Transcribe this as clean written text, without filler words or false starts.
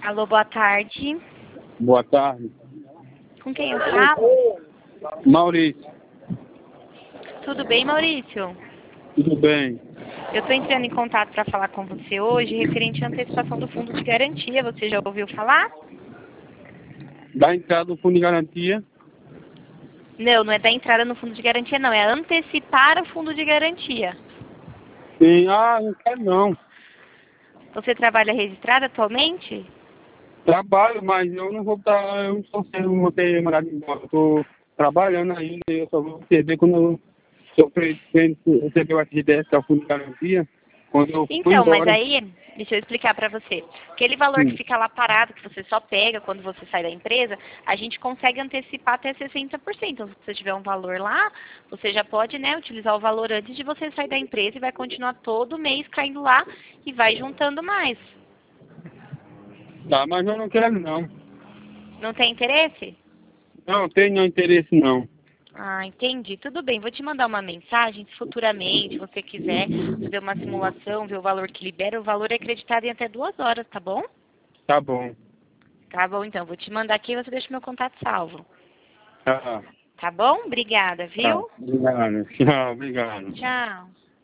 Alô, boa tarde. Boa tarde. Com quem eu falo? Maurício. Tudo bem, Maurício? Tudo bem? Eu estou entrando em contato para falar com você hoje referente à antecipação do fundo de garantia. Você já ouviu falar? Da entrada do fundo de garantia? Não, não é da entrada no fundo de garantia, não. É antecipar o fundo de garantia. Sim. Ah, não quero não. Você trabalha registrado atualmente? Trabalho, mas eu não vou estar, eu não estou sendo, não vou ter mandado embora. Estou trabalhando ainda e eu só vou receber quando eu pretendo receber o FGTS, que é o fundo de garantia, quando eu for Então, mas embora. aí, deixa eu explicar para você. Aquele valor que fica lá parado, que você só pega quando você sai da empresa, a gente consegue antecipar até 60%. Então, se você tiver um valor lá, você já pode, né, utilizar o valor antes de você sair da empresa e vai continuar todo mês caindo lá e vai juntando mais. Tá, mas eu não quero não. Não tem interesse? Não tenho interesse não. Ah, entendi. Tudo bem. Vou te mandar uma mensagem. Se futuramente você quiser fazer uma simulação, ver o valor que libera, o valor é acreditado em até 2 horas, tá bom? Tá bom. Tá bom, então. Vou te mandar aqui e você deixa meu contato salvo. Tá. Tá bom? Obrigada, Tá. viu? Obrigado. Tchau, obrigado. Tchau.